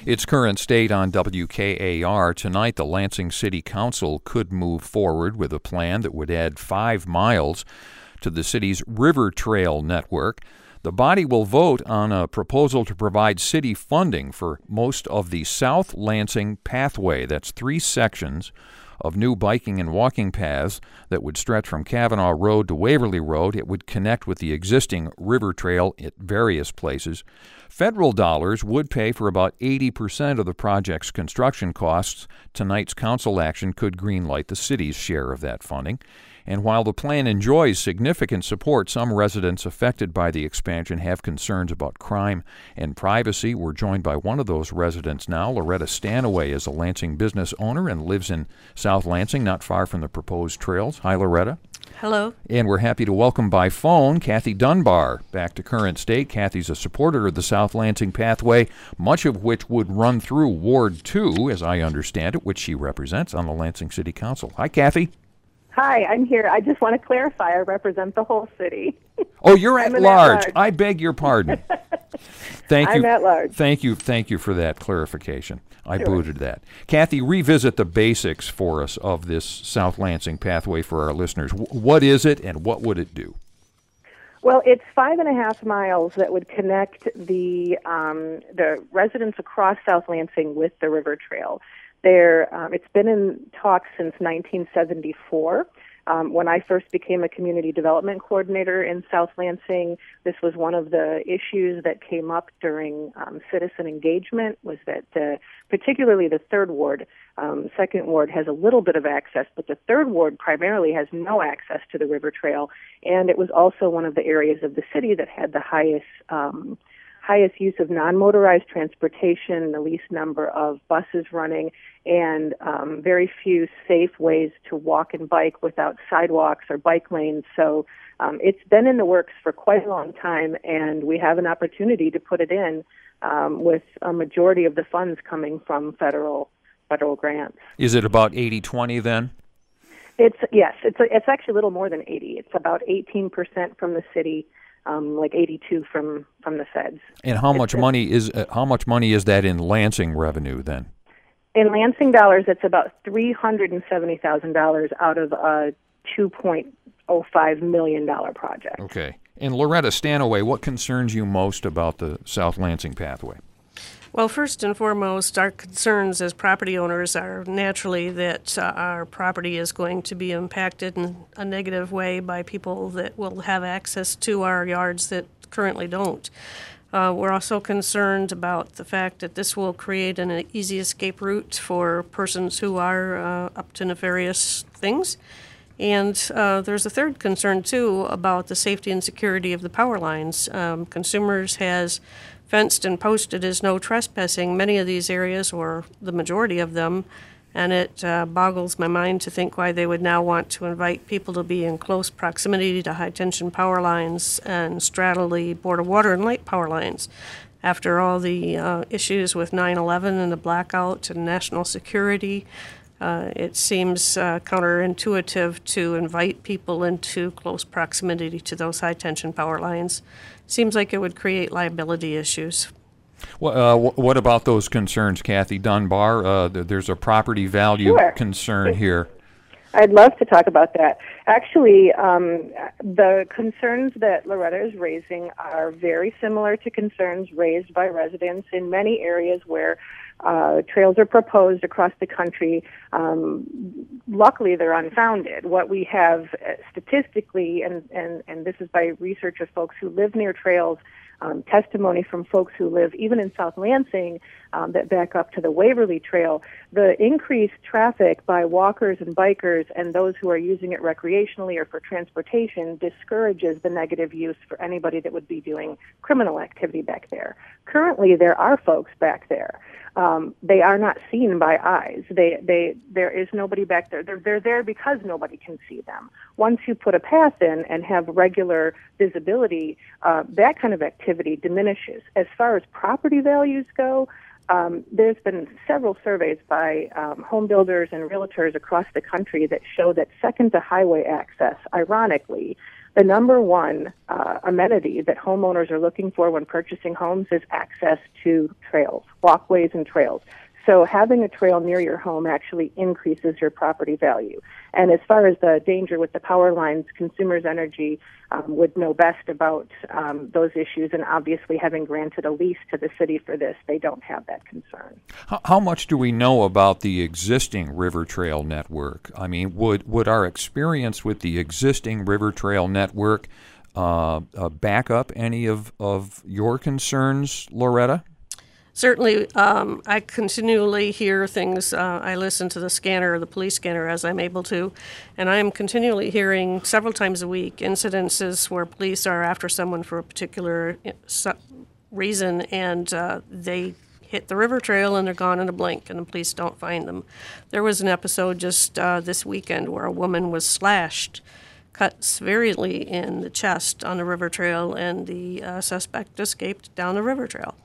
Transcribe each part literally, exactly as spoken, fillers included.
It's Current State on W K A R. Tonight, the Lansing City Council could move forward with a plan that would add five miles to the city's River Trail network. The body will vote on a proposal to provide city funding for most of the South Lansing Pathway. That's three sections of new biking and walking paths that would stretch from Kavanaugh Road to Waverly Road. It would connect with the existing River Trail at various places. Federal dollars would pay for about eighty percent of the project's construction costs. Tonight's council action could greenlight the city's share of that funding. And while the plan enjoys significant support, some residents affected by the expansion have concerns about crime and privacy. We're joined by one of those residents now. Loretta Stanaway is a Lansing business owner and lives in South Lansing, not far from the proposed trails. Hi, Loretta. Hello. And we're happy to welcome by phone Kathy Dunbar back to Current State. Kathy's a supporter of the South Lansing Pathway, much of which would run through Ward two, as I understand it, which she represents on the Lansing City Council. Hi, Kathy. Hi, I'm here. I just want to clarify, I represent the whole city. Oh, you're at large. at large. I beg your pardon. Thank you. I'm at large. Thank you. Thank you for that clarification. I Sure. booted that. Kathy, revisit the basics for us of this South Lansing Pathway for our listeners. W- what is it and what would it do? Well, it's five and a half miles that would connect the um, the residents across South Lansing with the River Trail. There, um, it's been in talks since nineteen seventy-four. Um, when I first became a community development coordinator in South Lansing, this was one of the issues that came up during um, citizen engagement, was that uh, particularly the third ward, um, second ward has a little bit of access, but the third ward primarily has no access to the River Trail, and it was also one of the areas of the city that had the highest um, highest use of non-motorized transportation, the least number of buses running, and um, very few safe ways to walk and bike without sidewalks or bike lanes. So um, it's been in the works for quite a long time, and we have an opportunity to put it in um, with a majority of the funds coming from federal federal grants. Is it about eighty twenty then? It's yes, it's a, it's actually a little more than eighty. It's about eighteen percent from the city. Um, like eighty-two from, from the feds. And how It's much a- money is uh, how much money is that in Lansing revenue then? In Lansing dollars, it's about three hundred seventy thousand dollars out of a two point oh five million dollars project. Okay. And Loretta Stanaway, what concerns you most about the South Lansing Pathway? Well, first and foremost, our concerns as property owners are naturally that uh, our property is going to be impacted in a negative way by people that will have access to our yards that currently don't. Uh, we're also concerned about the fact that this will create an easy escape route for persons who are uh, up to nefarious things. And uh, there's a third concern, too, about the safety and security of the power lines. Um, Consumers has fenced and posted as no trespassing many of these areas, or the majority of them, and it uh, boggles my mind to think why they would now want to invite people to be in close proximity to high-tension power lines and straddle the Board of Water and Light power lines. After all the uh, issues with nine eleven and the blackout and national security, uh, it seems uh, counterintuitive to invite people into close proximity to those high-tension power lines. Seems like it would create liability issues. Well, uh, wh- what about those concerns, Kathy Dunbar? Uh, th- there's a property value Sure. concern here. I'd love to talk about that. Actually, um, the concerns that Loretta is raising are very similar to concerns raised by residents in many areas where uh, trails are proposed across the country. Um, luckily, they're unfounded. What we have uh, statistically, and, and, and this is by research of folks who live near trails, Um, testimony from folks who live even in South Lansing um, that back up to the Waverly Trail, the increased traffic by walkers and bikers and those who are using it recreationally or for transportation discourages the negative use for anybody that would be doing criminal activity back there. Currently, there are folks back there. Um, they are not seen by eyes. They, they, there is nobody back there. They're, they're there because nobody can see them. Once you put a path in and have regular visibility, uh, that kind of activity diminishes. As far as property values go, um, there's been several surveys by um, home builders and realtors across the country that show that second to highway access, ironically, the number one uh, amenity that homeowners are looking for when purchasing homes is access to trails, walkways and trails. So having a trail near your home actually increases your property value. And as far as the danger with the power lines, Consumers Energy um, would know best about um, those issues, and obviously having granted a lease to the city for this, they don't have that concern. How, how much do we know about the existing river trail network? I mean, would, would our experience with the existing river trail network uh, uh, back up any of, of your concerns, Loretta? Certainly, um, I continually hear things. Uh, I listen to the scanner, the police scanner, as I'm able to, and I am continually hearing several times a week incidences where police are after someone for a particular reason, and uh, they hit the river trail and they're gone in a blink, and the police don't find them. There was an episode just uh, this weekend where a woman was slashed, cut severely in the chest on the river trail, and the uh, suspect escaped down the river trail.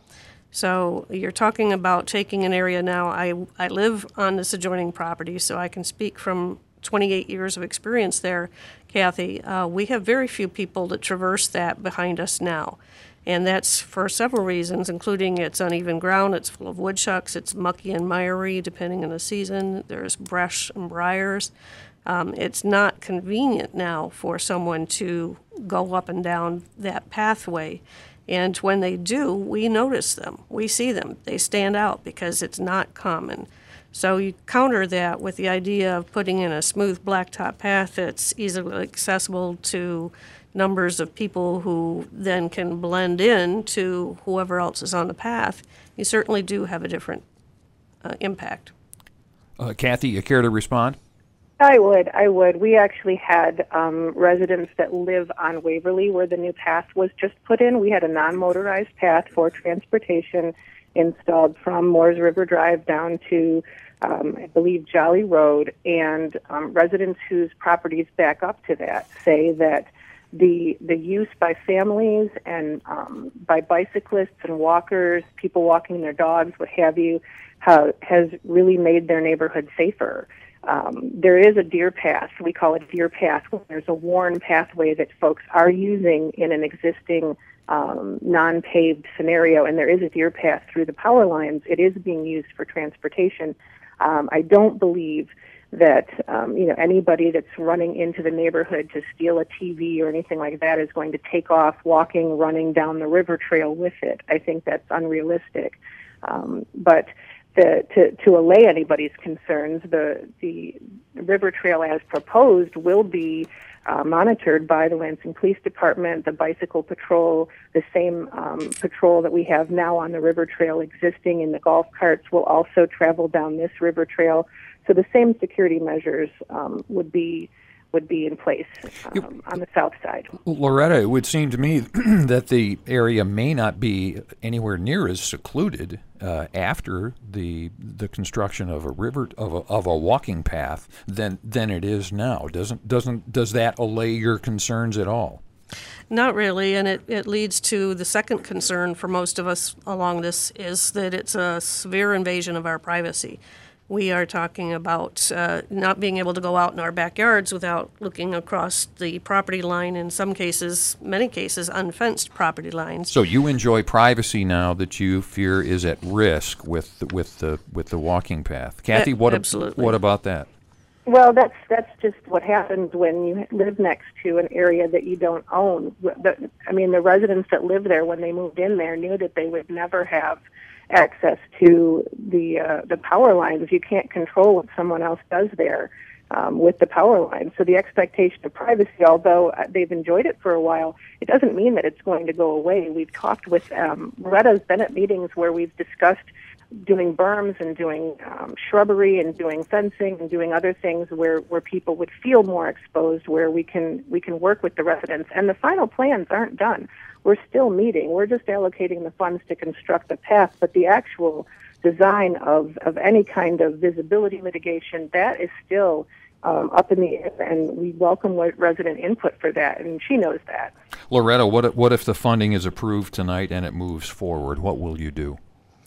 So you're talking about taking an area now. I, I live on this adjoining property, so I can speak from twenty-eight years of experience there, Kathy. Uh, we have very few people that traverse that behind us now. And that's for several reasons, including it's uneven ground, it's full of woodchucks, it's mucky and miry depending on the season, there's brush and briars. Um, it's not convenient now for someone to go up and down that pathway. And when they do, we notice them. We see them. They stand out because it's not common. So you counter that with the idea of putting in a smooth blacktop path that's easily accessible to numbers of people who then can blend in to whoever else is on the path. You certainly do have a different uh, impact. Uh, Kathy, you care to respond? I would. I would. We actually had um, residents that live on Waverly where the new path was just put in. We had a non-motorized path for transportation installed from Moores River Drive down to, um, I believe, Jolly Road. And um, residents whose properties back up to that say that the the use by families and um, by bicyclists and walkers, people walking their dogs, what have you, ha- has really made their neighborhood safer. Um, there is a deer path, we call it deer path, when there's a worn pathway that folks are using in an existing um, non-paved scenario, and there is a deer path through the power lines. It is being used for transportation. Um, I don't believe that um, you know anybody that's running into the neighborhood to steal a T V or anything like that is going to take off walking, running down the river trail with it. I think that's unrealistic. Um, but The, to, to allay anybody's concerns, the, the river trail as proposed will be uh, monitored by the Lansing Police Department, the Bicycle Patrol, the same um, patrol that we have now on the river trail existing in the golf carts will also travel down this river trail. So the same security measures um, would be would be in place um, on the south side. Loretta, it would seem to me that the area may not be anywhere near as secluded uh, after the the construction of a river of a, of a walking path than than it is now. Doesn't doesn't does that allay your concerns at all? Not really, and it, it leads to the second concern for most of us along this is that it's a severe invasion of our privacy. We are talking about uh, not being able to go out in our backyards without looking across the property line, in some cases, many cases, unfenced property lines. So you enjoy privacy now that you fear is at risk with the, with the with the walking path. Kathy, what, Absolutely. what about that? Well, that's that's just what happens when you live next to an area that you don't own. The, I mean, the residents that live there, when they moved in there, knew that they would never have access to the uh, the power lines. You can't control what someone else does there um, with the power lines. So the expectation of privacy, although they've enjoyed it for a while, it doesn't mean that it's going to go away. We've talked with um, Loretta's been at meetings where we've discussed doing berms and doing um, shrubbery and doing fencing and doing other things where, where people would feel more exposed, where we can we can work with the residents. And the final plans aren't done. We're still meeting. We're just allocating the funds to construct the path, but the actual design of, of any kind of visibility mitigation, that is still um, up in the air, and we welcome resident input for that, and she knows that. Loretta, what if, what if the funding is approved tonight and it moves forward? What will you do?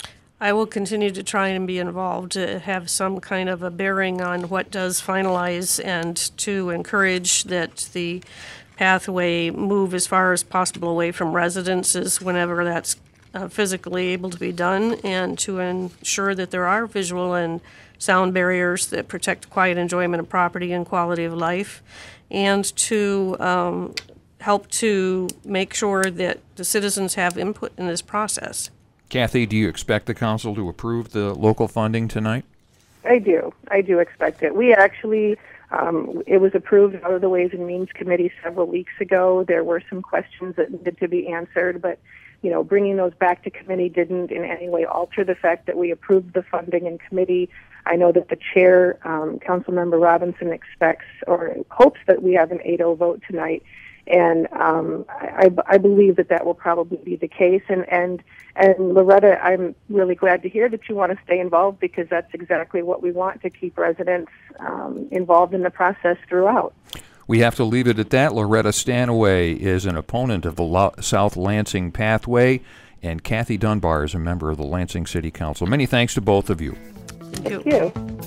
I will continue to try and be involved to have some kind of a bearing on what does finalize and to encourage that the pathway move as far as possible away from residences whenever that's uh, physically able to be done, and to ensure that there are visual and sound barriers that protect quiet enjoyment of property and quality of life, and to um, help to make sure that the citizens have input in this process. Kathy, do you expect the council to approve the local funding tonight? I do. I do expect it. We actually, um, it was approved out of the Ways and Means Committee several weeks ago. There were some questions that needed to be answered, but, you know, bringing those back to committee didn't in any way alter the fact that we approved the funding in committee. I know that the chair, um, Councilmember Robinson, expects or hopes that we have an eight oh vote tonight. And um, I, I believe that that will probably be the case. And, and, and Loretta, I'm really glad to hear that you want to stay involved, because that's exactly what we want, to keep residents um, involved in the process throughout. We have to leave it at that. Loretta Stanaway is an opponent of the Lo- South Lansing Pathway, and Kathy Dunbar is a member of the Lansing City Council. Many thanks to both of you. Thank you. Thank you.